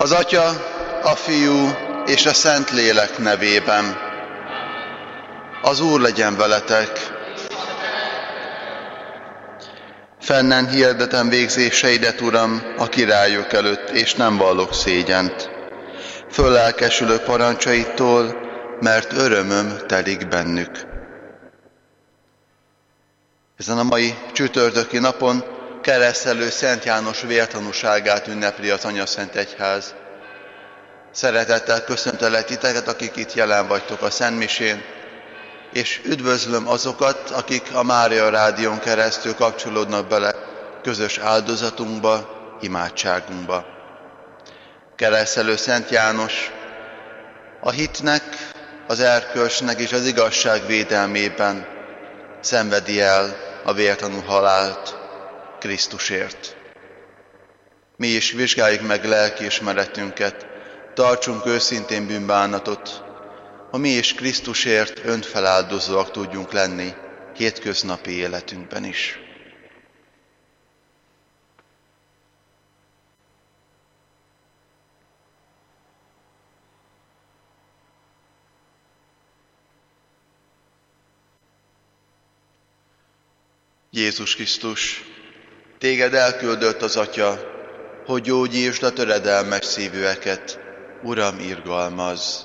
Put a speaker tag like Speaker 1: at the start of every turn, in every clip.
Speaker 1: Az Atya, a Fiú és a Szentlélek nevében. Az Úr legyen veletek. Fennen hirdetem végzéseidet, Uram, a királyok előtt, és nem vallok szégyent. Föllelkesülök parancsaitól, mert örömöm telik bennük. Ezen a mai csütörtöki napon keresztelő Szent János vértanúságát ünnepli az Anyaszent Egyház. Szeretettel köszöntelek titeket, akik itt jelen vagytok a Szentmisén, és üdvözlöm azokat, akik a Mária Rádión keresztül kapcsolódnak bele közös áldozatunkba, imádságunkba. Keresztelő Szent János a hitnek, az erkölcsnek és az igazság védelmében szenvedi el a vértanú halált Krisztusért. Mi is vizsgáljuk meg lelkiismeretünket, tartsunk őszintén bűnbánatot, ha mi is Krisztusért önfeláldozóak tudjunk lenni hétköznapi életünkben is. Jézus Krisztus, téged elküldött az Atya, hogy gyógyítsd a töredelmes szívűeket. Uram, irgalmazz!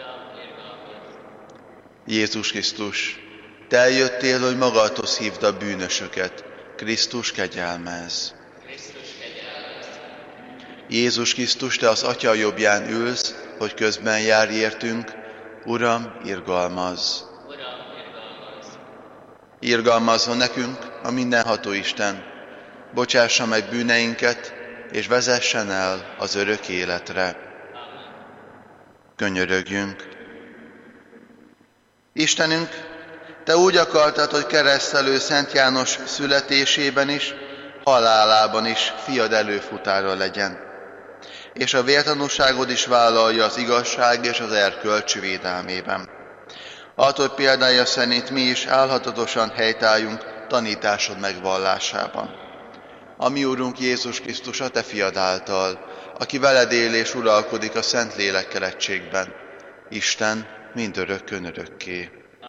Speaker 1: Jézus Krisztus, te eljöttél, hogy magadhoz hívd a bűnösöket. Krisztus, kegyelmezz! Jézus Krisztus, te az Atya jobbján ülsz, hogy közben járj értünk. Uram, irgalmazz! Irgalmazzon nekünk a mindenható Isten, bocsássa meg bűneinket, és vezessen el az örök életre. Könyörögjünk! Istenünk, te úgy akartad, hogy keresztelő Szent János születésében is, halálában is fiad előfutára legyen, és a vértanúságod is vállalja az igazság és az erkölcs védelmében. Attól példája szerint mi is álhatatosan helytálljunk tanításod megvallásában. A mi Úrunk Jézus Krisztus a te fiad által, aki veled él és uralkodik a Szentlélekkel egységben, Isten mindörökkön örökké.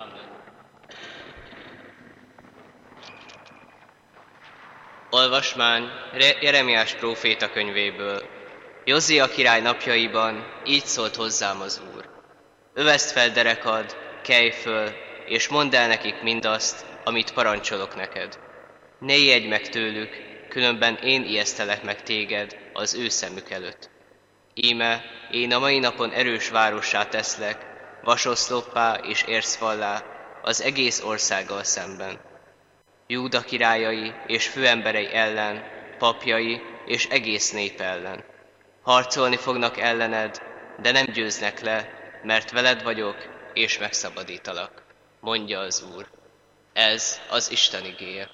Speaker 2: Olvasmány Jeremiás próféta könyvéből. Jozia király napjaiban így szólt hozzám az Úr. Öveszd fel derekad, kelj föl, és mondd el nekik mindazt, amit parancsolok neked. Ne ijedj meg tőlük, különben én ijesztelek meg téged az ő szemük előtt. Íme, én a mai napon erős várossá teszlek, vasoszloppá és ércfallá az egész országgal szemben. Júda királyai és főemberei ellen, papjai és egész nép ellen. Harcolni fognak ellened, de nem győznek le, mert veled vagyok, és megszabadítalak, mondja az Úr. Ez az Isten igéje.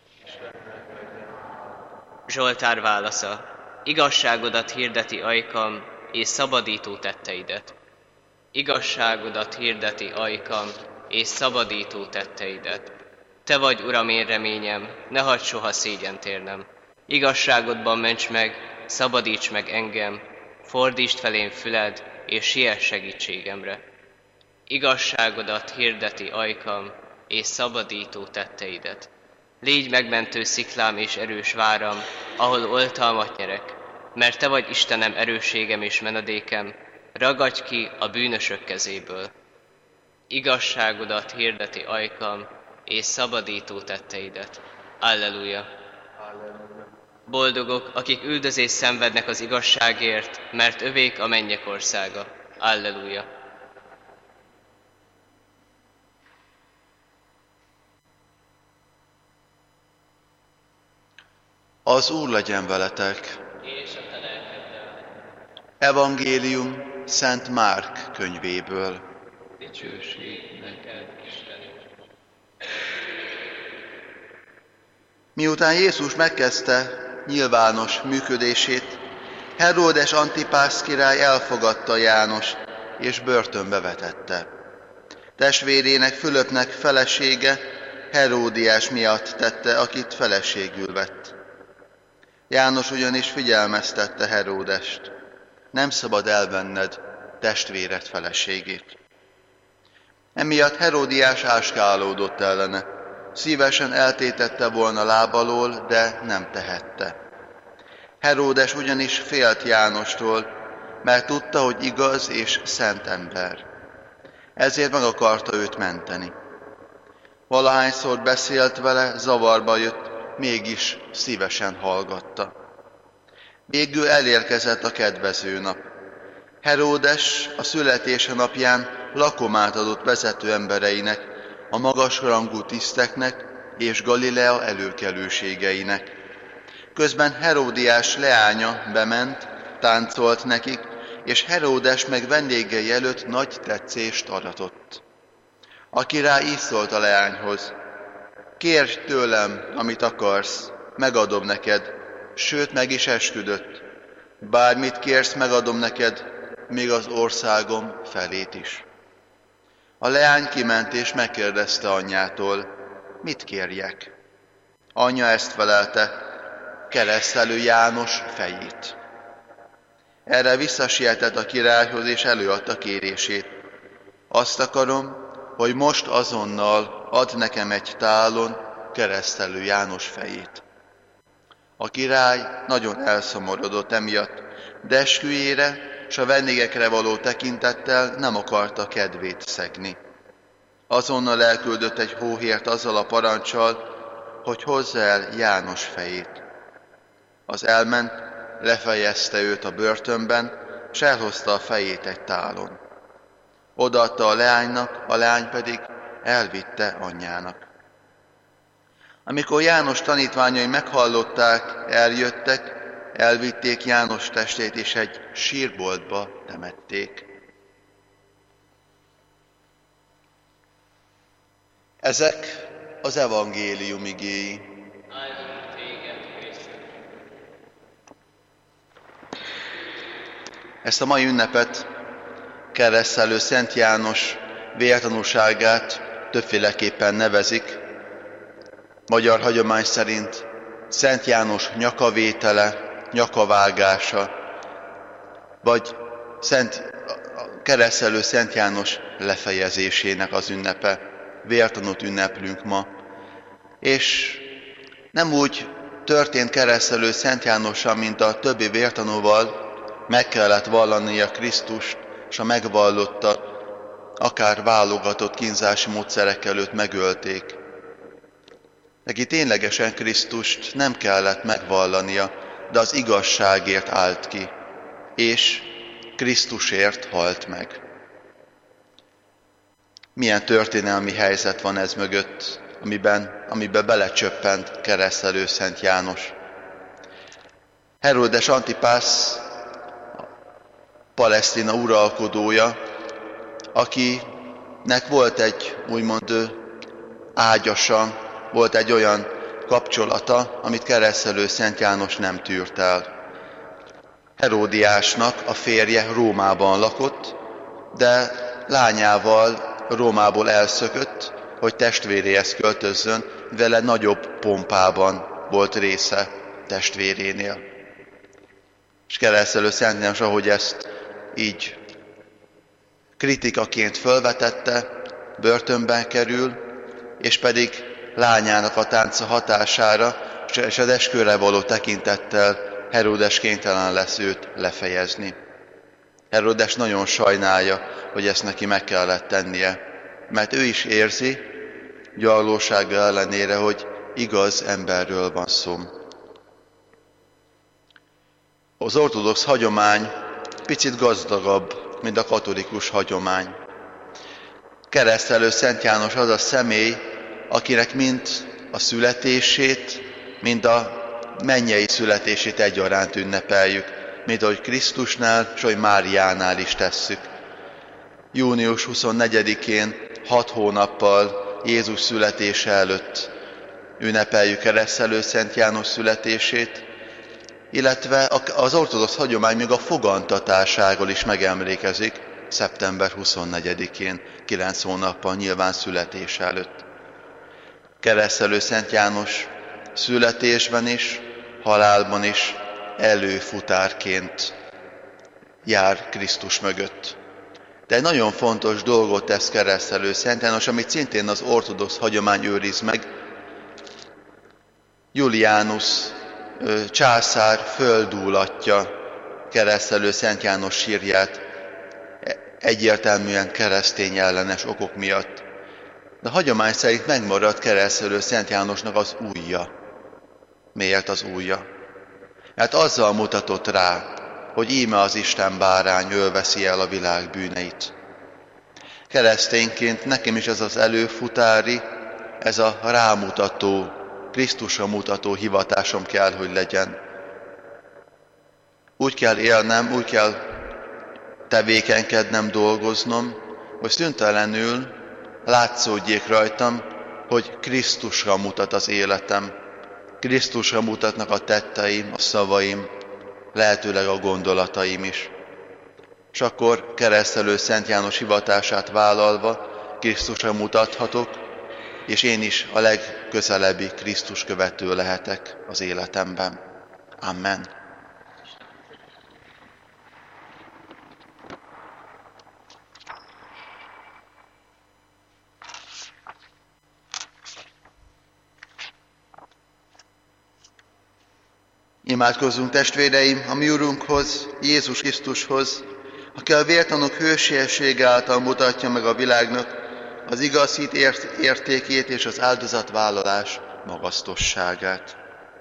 Speaker 2: Zsoltár válasza. Igazságodat hirdeti ajkam, és szabadító tetteidet. Igazságodat hirdeti ajkam, és szabadító tetteidet. Te vagy, Uram, én reményem, ne hagyd soha szégyent érnem. Igazságodban ments meg, szabadíts meg engem, fordítsd felém füled, és siess segítségemre. Igazságodat hirdeti ajkam, és szabadító tetteidet. Légy megmentő sziklám és erős váram, ahol oltalmat nyerek, mert te vagy Istenem, erősségem és menedékem, ragadj ki a bűnösök kezéből. Igazságodat hirdeti ajkam, és szabadító tetteidet. Alleluja! Boldogok, akik üldözést szenvednek az igazságért, mert övék a mennyek országa. Alleluja!
Speaker 1: Az Úr legyen veletek! Evangélium Szent Márk könyvéből.
Speaker 3: Dicsőség neked, Istenünk!
Speaker 1: Miután Jézus megkezdte nyilvános működését, Heródes Antipász király elfogadta Jánost és börtönbe vetette. Testvérének Fülöpnek felesége Heródiás miatt tette, akit feleségül vett. János ugyanis figyelmeztette Heródest. nem szabad elvenned testvéred feleségét. Emiatt Heródiás áskálódott ellene. Szívesen eltétette volna láb alól, de nem tehette. Heródes ugyanis félt Jánostól, mert tudta, hogy igaz és szent ember. Ezért meg akarta őt menteni. Valahányszor beszélt vele, zavarba jött, mégis szívesen hallgatta. Végül elérkezett a kedvező nap. Heródes a születése napján lakomát adott vezető embereinek, a magasrangú tiszteknek és Galilea előkelőségeinek. Közben Heródiás leánya bement, táncolt nekik, és Heródes meg vendégei előtt nagy tetszést aratott. A király így szólt a leányhoz: kérj tőlem, amit akarsz, megadom neked, sőt meg is esküdött. Bármit kérsz, megadom neked, még az országom felét is. A leány kiment és megkérdezte anyjától: mit kérjek? Anyja ezt felelte: keresztelő János fejét. Erre visszasietett a királyhoz és előadta kérését. Azt akarom, hogy most azonnal add nekem egy tálon keresztelő János fejét. A király nagyon elszomorodott emiatt, de esküjére s a vendégekre való tekintettel nem akarta kedvét szegni. Azonnal elküldött egy hóhért azzal a paranccsal, hogy hozza el János fejét. Az elment, lefejezte őt a börtönben, s elhozta a fejét egy tálon. Odaadta a leánynak, a leány pedig elvitte anyjának. Amikor János tanítványai meghallották, eljöttek, elvitték János testét, és egy sírboltba temették. Ezek az evangélium igéi. Ezt a mai ünnepet, keresztelő Szent János vértanúságát többféleképpen nevezik. Magyar hagyomány szerint Szent János nyakavétele, nyakavágása, vagy keresztelő Szent János lefejezésének az ünnepe. Vértanút ünneplünk ma. És nem úgy történt keresztelő Szent Jánossal, mint a többi vértanúval, meg kellett vallania Krisztust, és a megvallotta, akár válogatott kínzási módszerek előtt megölték. Neki ténylegesen Krisztust nem kellett megvallania, de az igazságért állt ki, és Krisztusért halt meg. Milyen történelmi helyzet van ez mögött, amiben belecsöppent keresztelő Szent János. Heródes Antipász, Palesztina uralkodója, akinek volt egy úgymond ágyasa, volt egy olyan kapcsolata, amit keresztelő Szent János nem tűrt el. Heródiásnak a férje Rómában lakott, de lányával Rómából elszökött, hogy testvéréhez költözzön, vele nagyobb pompában volt része testvérénél. És keresztelő Szent János, ahogy ezt így kritikaként fölvetette, börtönben kerül, és pedig lányának a tánca hatására, és az esküvőre való tekintettel Heródes kénytelen lesz őt lefejezni. Heródes nagyon sajnálja, hogy ezt neki meg kellett tennie, mert ő is érzi, gyarlósága ellenére, hogy igaz emberről van szó. Az ortodox hagyomány picit gazdagabb, mint a katolikus hagyomány. Keresztelő Szent János az a személy, akinek mind a születését, mind a mennyei születését egyaránt ünnepeljük, mint ahogy Krisztusnál, és ahogy Máriánál is tesszük. Június 24-én, 6 hónappal Jézus születése előtt ünnepeljük keresztelő Szent János születését, illetve az ortodox hagyomány még a fogantatásáról is megemlékezik szeptember 24-én, 9 hónappal nyilván születése előtt. Keresztelő Szent János születésben is, halálban is előfutárként jár Krisztus mögött. De egy nagyon fontos dolgot tesz Keresztelő Szent János, amit szintén az ortodox hagyomány őriz meg. Julianus császár földúlatja Keresztelő Szent János sírját egyértelműen keresztény ellenes okok miatt. De a hagyomány szerint megmaradt Keresztelő Szent Jánosnak az ujja. Miért az ujja? Hát azzal mutatott rá, hogy íme az Isten bárány, ő veszi el a világ bűneit. Keresztényként nekem is ez az előfutári, ez a rámutató, Krisztusra mutató hivatásom kell, hogy legyen. Úgy kell élnem, úgy kell tevékenykednem, dolgoznom, hogy szüntelenül látszódjék rajtam, hogy Krisztusra mutat az életem. Krisztusra mutatnak a tetteim, a szavaim, lehetőleg a gondolataim is. És akkor Keresztelő Szent János hivatását vállalva Krisztusra mutathatok, és én is a legközelebbi Krisztus követő lehetek az életemben. Amen. Imádkozzunk, testvéreim, a mi Urunkhoz, Jézus Krisztushoz, aki a vértanúk hősiessége által mutatja meg a világnak az igaz hit értékét és az áldozatvállalás magasztosságát.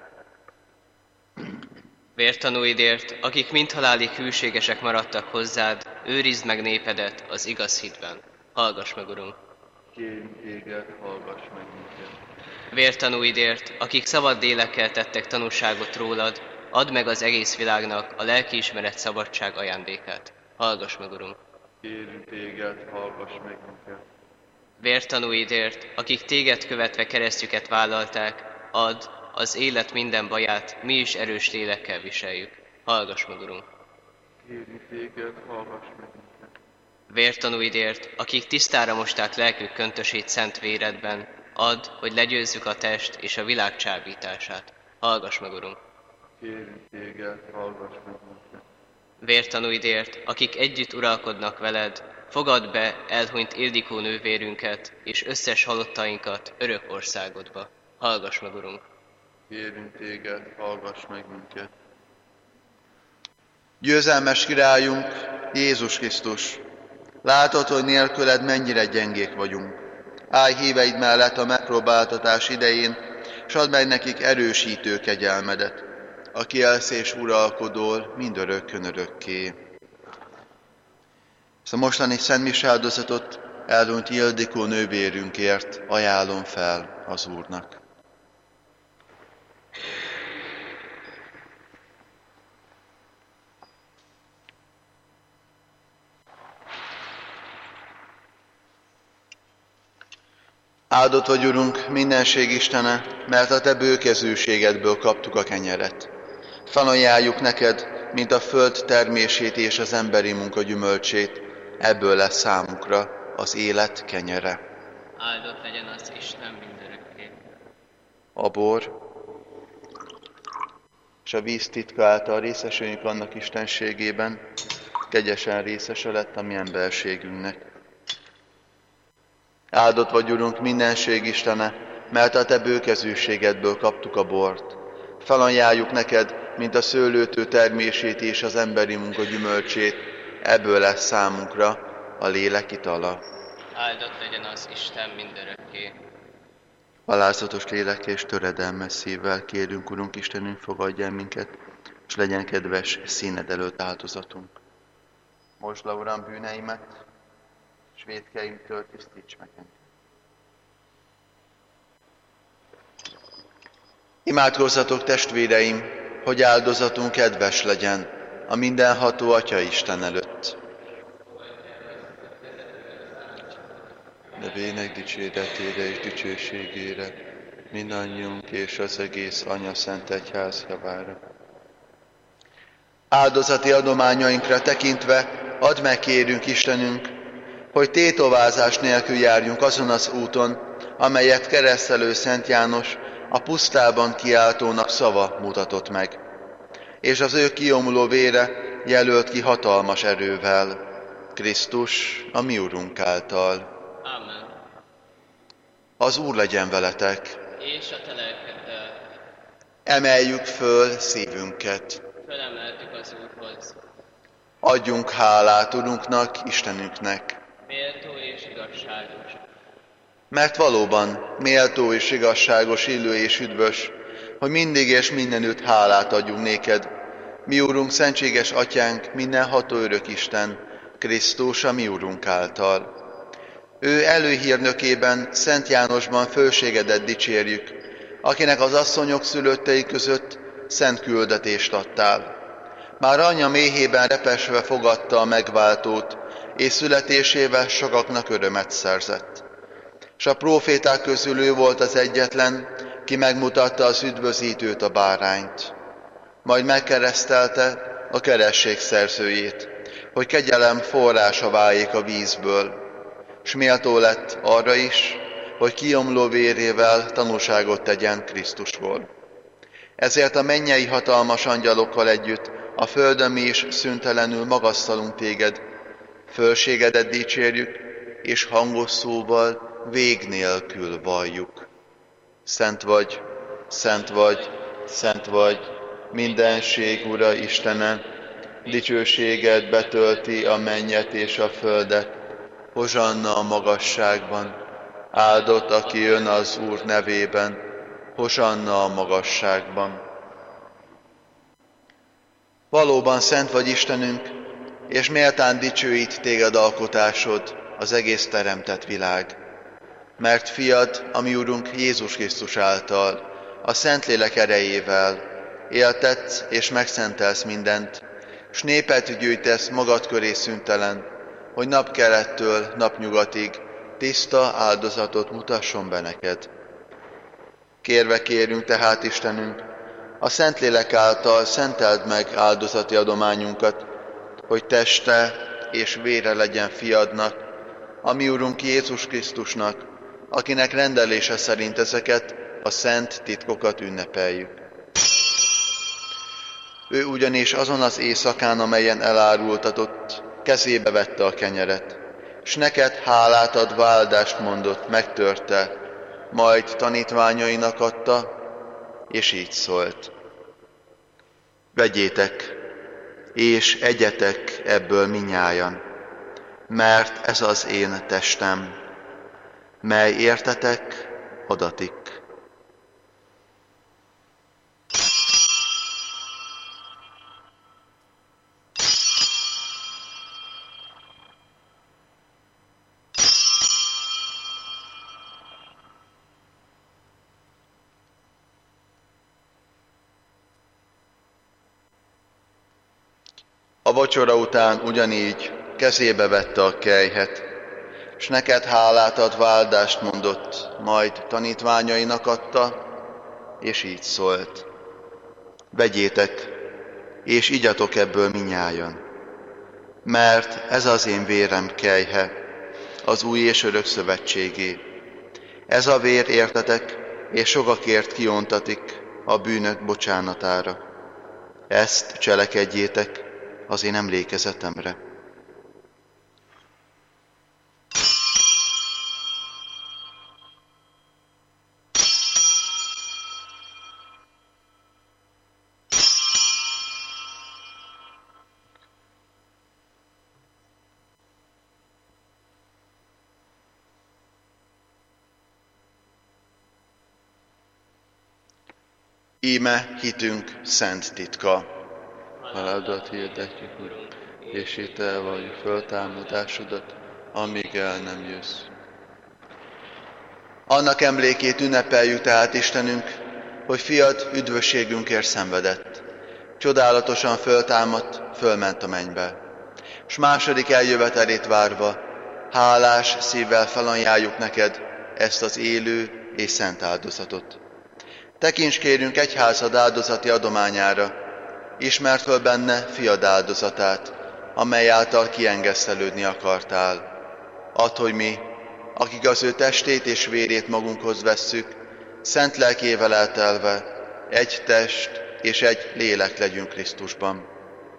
Speaker 2: Vértanúidért, akik mindhalálig hűségesek maradtak hozzád, őrizd meg népedet az igaz hitben. Hallgass meg, Urunk!
Speaker 1: Kérünk téged, hallgass meg minket!
Speaker 2: Vértanúidért, akik szabad lélekkel tettek tanúságot rólad, add meg az egész világnak a lelkiismeret szabadság ajándékát. Hallgass meg, Urunk!
Speaker 1: Kérünk téged, hallgass meg minket!
Speaker 2: Vértanúidért, akik téged követve keresztjüket vállalták, add az élet minden baját, mi is erős lélekkel viseljük. Hallgass meg, Urunk!
Speaker 1: Kérünk téged, hallgass meg minket!
Speaker 2: Vértanúidért, akik tisztára mosták lelkük köntösét szent véredben, add, hogy legyőzzük a test és a világ csábítását. Hallgass meg, Urunk!
Speaker 1: Kérünk téged, hallgass meg minket!
Speaker 2: Vértanúidért, akik együtt uralkodnak veled, fogadd be elhunyt Ildikó nővérünket és összes halottainkat örök országodba. Hallgass meg, Urunk!
Speaker 1: Kérünk téged, hallgass meg minket! Győzelmes királyunk, Jézus Krisztus! Látod, hogy nélküled mennyire gyengék vagyunk. Állj híveid mellett a megpróbáltatás idején, s add meg nekik erősítő kegyelmedet, aki élsz és uralkodol mindörökkön örökké. Ezt a mostani Szent Mise áldozatot elhunyt Ildikó nővérünkért ajánlom fel az Úrnak. Áldott vagy, Urunk, mindenség Istene, mert a Te bőkezűségedből kaptuk a kenyeret. Felajánljuk neked, mint a föld termését és az emberi munka gyümölcsét, ebből lesz számukra az élet kenyere.
Speaker 2: Áldott legyen az Isten mindörökké.
Speaker 1: A bor és a víz titka által részesüljünk annak istenségében, kegyesen részese lett a mi emberségünknek. Áldott vagy, Urunk, mindenség Istene, mert a Te bőkezűségedből kaptuk a bort. Felajánljuk neked, mint a szőlőtő termését és az emberi munka gyümölcsét, ebből lesz számunkra a lélek itala.
Speaker 2: Áldott legyen az Isten mindörökké.
Speaker 1: Alázatos lélek és töredelmes szívvel kérünk, Urunk Istenünk, fogadj el minket, és legyen kedves színed előtt áldozatunk. Most le, Uram, bűneimet, és vétkeimtől tisztíts meg engem. Imádkozzatok, testvéreim, hogy áldozatunk kedves legyen a mindenható Atya Isten előtt. Nevének dicséretére és dicsőségére, mindannyiunk és az egész Anya Szent Egyház javára. Áldozati adományainkra tekintve add meg, kérünk Istenünk, hogy tétovázás nélkül járjunk azon az úton, amelyet Keresztelő Szent János a pusztában kiáltónak szava mutatott meg, és az ő kiomuló vére jelölt ki hatalmas erővel, Krisztus, a mi Urunk által.
Speaker 2: Amen.
Speaker 1: Az Úr legyen veletek.
Speaker 2: És a te lelkeddel.
Speaker 1: Emeljük föl szívünket.
Speaker 2: Fölemeltük az Úrhoz.
Speaker 1: Adjunk hálát Urunknak, Istenünknek.
Speaker 2: Méltó és igazságos.
Speaker 1: Mert valóban méltó és igazságos, illő és üdvös, hogy mindig és mindenütt hálát adjunk néked, mi Úrunk, szentséges Atyánk, mindenható örök Isten, Krisztus, a mi Úrunk által. Ő előhírnökében, Szent Jánosban fölségedet dicsérjük, akinek az asszonyok szülöttei között szent küldetést adtál. Már anyja méhében repesve fogadta a megváltót, és születésével sokaknak örömet szerzett. S a próféták közül ő volt az egyetlen, ki megmutatta az üdvözítőt, a bárányt. Majd megkeresztelte a keresség szerzőjét, hogy kegyelem forrása váljék a vízből, s méltó lett arra is, hogy kiomló vérével tanúságot tegyen Krisztusról. Ezért a mennyei hatalmas angyalokkal együtt a földön mi is szüntelenül magasztalunk téged, fölségedet dicsérjük, és hangos szóval vég nélkül valljuk. Szent vagy, szent vagy, szent vagy, mindenség Ura Istene, dicsőséged betölti a mennyet és a földet. Hozsanna a magasságban, áldott, aki jön az Úr nevében, hozsanna a magasságban. Valóban szent vagy Istenünk, és méltán dicsőít téged alkotásod, az egész teremtett világ. Mert fiad, a mi Urunk Jézus Krisztus által, a Szentlélek erejével éltetsz és megszentelsz mindent, s népet gyűjtesz magad köré szüntelen, hogy napkelettől napnyugatig tiszta áldozatot mutasson be neked. Kérve kérünk tehát, Istenünk, a Szentlélek által szenteld meg áldozati adományunkat, hogy teste és vére legyen fiadnak, a mi Urunk Jézus Krisztusnak, akinek rendelése szerint ezeket a szent titkokat ünnepeljük. Ő ugyanis azon az éjszakán, amelyen elárultatott, kezébe vette a kenyeret, s neked hálát adva áldást mondott, megtörte, majd tanítványainak adta, és így szólt. Vegyétek, és egyetek ebből minnyájan, mert ez az én testem, mely értetek adatik. A vacsora után ugyanígy kezébe vette a kelyhet, s neked hálát adva áldást mondott, majd tanítványainak adta, és így szólt. Vegyétek, és igyatok ebből minnyájan, mert ez az én vérem kelyhe, az új és örök szövetségé. Ez a vér értetek, és sokakért kiontatik a bűnök bocsánatára. Ezt cselekedjétek az én emlékezetemre. Íme hitünk szent titka. Halálodat hirdetjük, Urunk, és hittel valljuk föltámadásodat, amíg el nem jössz. Annak emlékét ünnepeljük tehát, Istenünk, hogy fiad üdvösségünkért szenvedett. Csodálatosan föltámadt, fölment a mennybe. S második eljövetelét várva, hálás szívvel felajánljuk neked ezt az élő és szent áldozatot. Tekints kérünk egyházad áldozati adományára, ismerd föl benne fiad áldozatát, amely által kiengesztelődni akartál. Add, hogy mi, akik az ő testét és vérét magunkhoz vesszük, szent lelkével eltelve, egy test és egy lélek legyünk Krisztusban.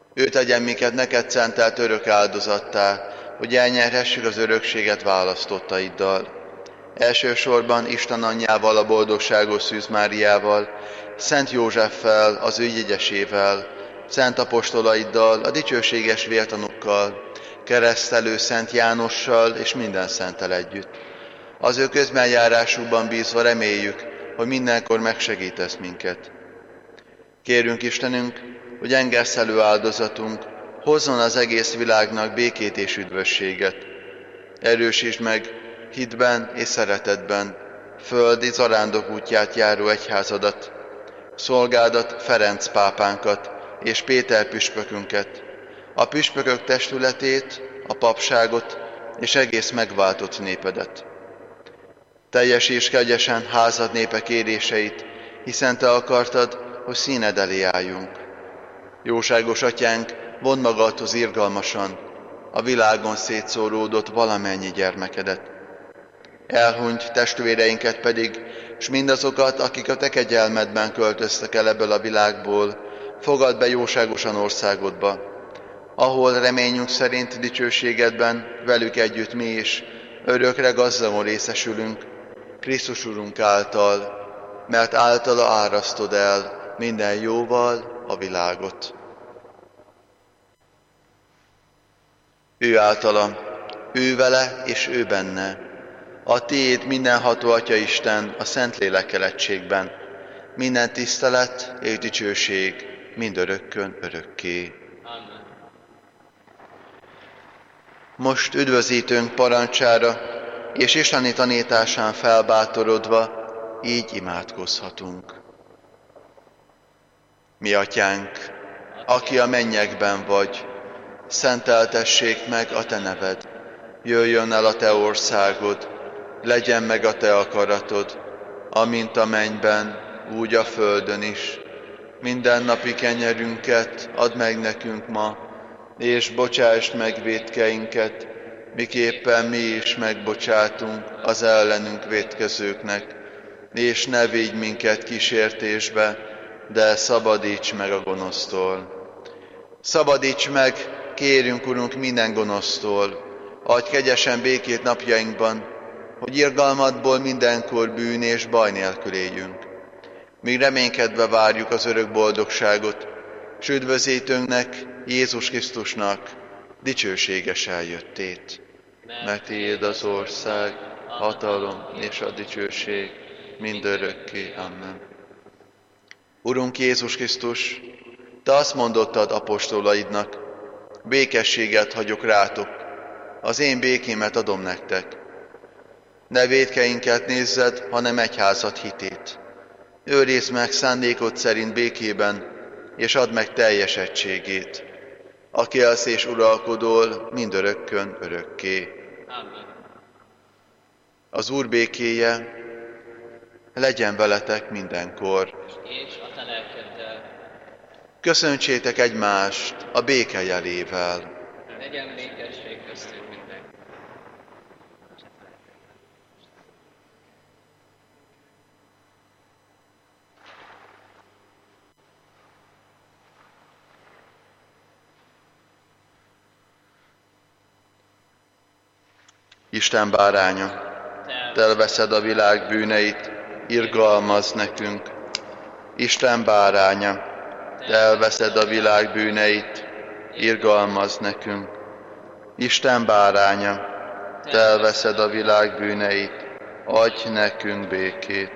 Speaker 1: Ő tegyen minket neked szentelt örök áldozattá, hogy elnyerhessük az örökséget választottaiddal. Elsősorban Isten anyjával, a boldogságos Szűz Máriával, Szent Józseffel, az ő jegyesével, szent apostolaiddal, a dicsőséges vértanukkal, keresztelő Szent Jánossal és minden szenttel együtt. Az ő közbenjárásukban bízva reméljük, hogy mindenkor megsegítesz minket. Kérünk Istenünk, hogy engesszelő áldozatunk hozzon az egész világnak békét és üdvösséget. Erősítsd meg hitben és szeretetben földi zarándok útját járó egyházadat, szolgádat Ferenc pápánkat és Péter püspökünket, a püspökök testületét, a papságot és egész megváltott népedet. Teljesíts kegyesen házad népe kéréseit, hiszen te akartad, hogy színed elé álljunk. Jóságos atyánk, vondd magadhoz irgalmasan a világon szétszóródott valamennyi gyermekedet. Elhunyt testvéreinket pedig, s mindazokat, akik a te kegyelmedben költöztek el ebből a világból, fogadd be jóságosan országodba, ahol reményünk szerint dicsőségedben velük együtt mi is örökre gazdagon részesülünk, Krisztus Urunk által, mert általa árasztod el minden jóval a világot. Ő általa, ő vele és ő benne, a tiéd mindenható Atyaisten a Szentlélekkel egységben, minden tisztelet és dicsőség mindörökkön örökké.
Speaker 2: Amen.
Speaker 1: Most üdvözítőnk parancsára és isteni tanításán felbátorodva így imádkozhatunk. Mi atyánk, aki a mennyekben vagy, szenteltessék meg a te neved, jöjjön el a te országod, legyen meg a te akaratod, amint a mennyben, úgy a földön is. Mindennapi kenyerünket add meg nekünk ma, és bocsásd meg vétkeinket, miképpen mi is megbocsátunk az ellenünk vétkezőknek, és ne vigy minket kísértésbe, de szabadíts meg a gonosztól. Szabadíts meg, kérünk, Urunk, minden gonosztól, adj kegyesen békét napjainkban, hogy irgalmadból mindenkor bűn és baj nélkül éljünk. Míg reménykedve várjuk az örök boldogságot, s üdvözítőnknek, Jézus Krisztusnak dicsőséges eljöttét. Mert tiéd az ország, hatalom és a dicsőség mindörökké. Amen. Urunk Jézus Krisztus, te azt mondottad apostolaidnak, békességet hagyok rátok, az én békémet adom nektek. Ne vétkeinket nézzed, hanem egyházad hitét. Őrizd meg szándékod szerint békében, és add meg teljes egységét. Aki élsz és uralkodol mindörökkön örökké.
Speaker 2: Amen.
Speaker 1: Az Úr békéje legyen veletek mindenkor.
Speaker 2: És a te lelkeddel.
Speaker 1: Köszöntsétek egymást a béke jelével.
Speaker 2: Legyen békesség köztünk mindenki.
Speaker 1: Isten báránya, te elveszed a világ bűneit, irgalmazz nekünk. Isten báránya, te elveszed a világ bűneit, irgalmazz nekünk. Isten báránya, te elveszed a világ bűneit, adj nekünk békét.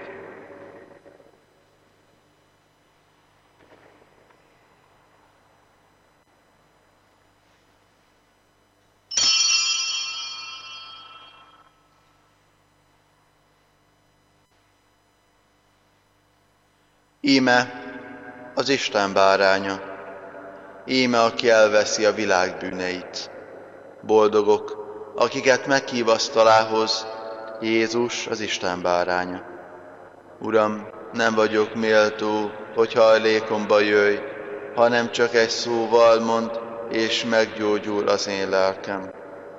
Speaker 1: Íme az Isten báránya, íme aki elveszi a világ bűneit. Boldogok, akiket meghív asztalához, Jézus az Isten báránya. Uram, nem vagyok méltó, hogy hajlékomba jöjj, hanem csak egy szóval mondd, és meggyógyul az én lelkem.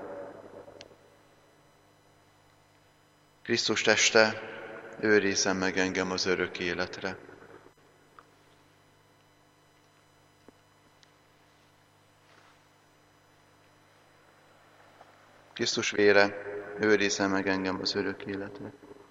Speaker 1: Krisztus teste, őrizzen meg engem az örök életre. Krisztus vére őrizze meg engem az örök életre.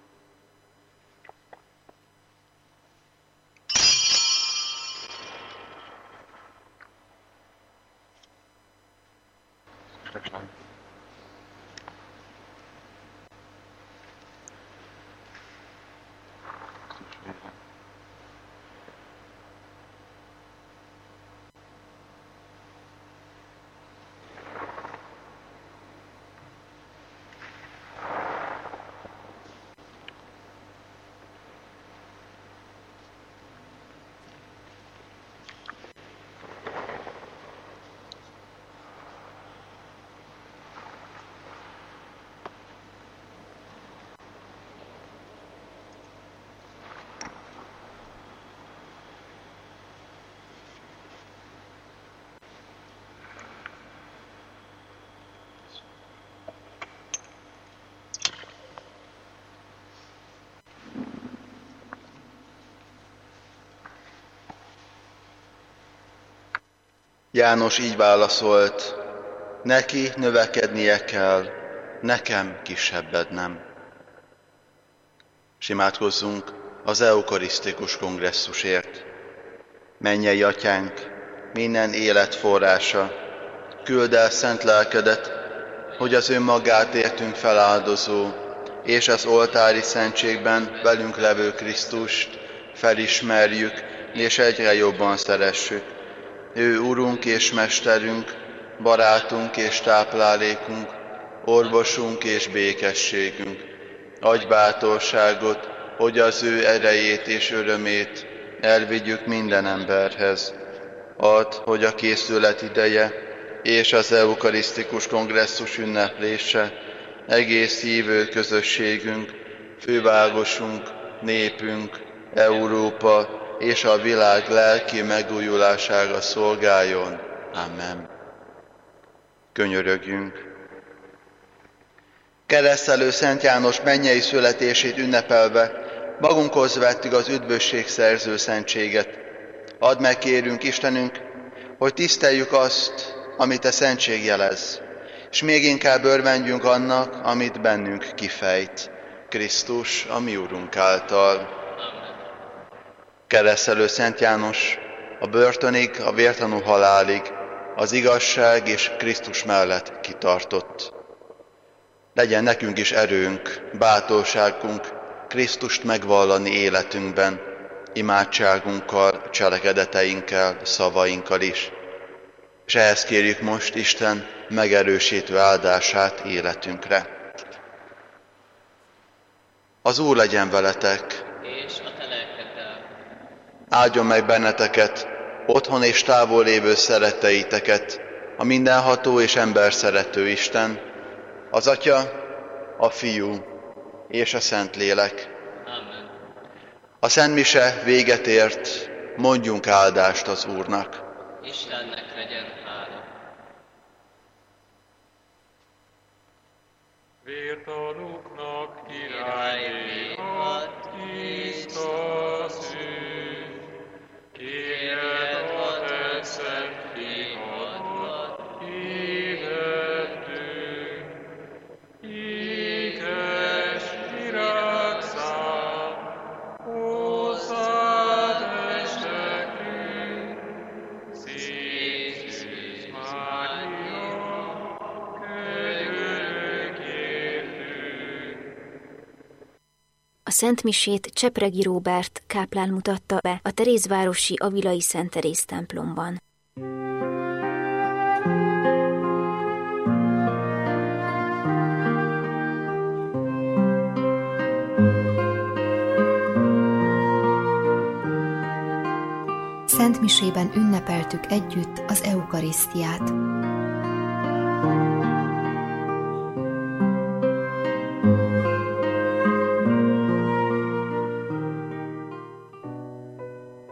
Speaker 1: János így válaszolt, neki növekednie kell, nekem kisebbednem. S imádkozzunk az eukarisztikus kongresszusért. Mennyei Atyánk, minden élet forrása, küld el szent lelkedet, hogy az önmagát értünk feláldozó, és az oltári szentségben velünk levő Krisztust felismerjük, és egyre jobban szeressük. Ő Urunk és Mesterünk, barátunk és táplálékunk, orvosunk és békességünk. Adj bátorságot, hogy az ő erejét és örömét elvigyük minden emberhez. Add, hogy a készület ideje és az eukarisztikus kongresszus ünneplése egész hívő közösségünk, fővárosunk, népünk, Európa és a világ lelki megújulására szolgáljon. Amen. Könyörögjünk. Keresztelő Szent János mennyei születését ünnepelve magunkhoz vettük az üdvösség szerző szentséget. Add meg, kérünk Istenünk, hogy tiszteljük azt, amit a szentség jelez, és még inkább örvendjünk annak, amit bennünk kifejt, Krisztus, a mi Urunk által. Keresztelő Szent János a börtönig, a vértanú halálig az igazság és Krisztus mellett kitartott. Legyen nekünk is erőnk, bátorságunk Krisztust megvallani életünkben, imádságunkkal, cselekedeteinkkel, szavainkkal is. És ehhez kérjük most Isten megerősítő áldását életünkre. Az Úr legyen veletek!
Speaker 2: És a te lelkeddel.
Speaker 1: Áldjon meg benneteket, otthon és távol lévő szeretteiteket, a mindenható és emberszerető Isten, az Atya, a Fiú és a Szentlélek.
Speaker 2: Amen.
Speaker 1: A Szent Mise véget ért, mondjunk áldást az Úrnak.
Speaker 2: Istennek legyen hála.
Speaker 4: Vértanúknak királynéhat tiszta szív, kérjed a te szent fiadat, hihettünk. Ékes virágszám, hozzád estekünk, szép Szűz Mária, könyörögj értünk.
Speaker 5: A Szent Misét Csepregi Róbert káplán mutatta be a Terézvárosi Avilai Szent Teréz templomban. Szent Misében ünnepeltük együtt az eukarisztiát.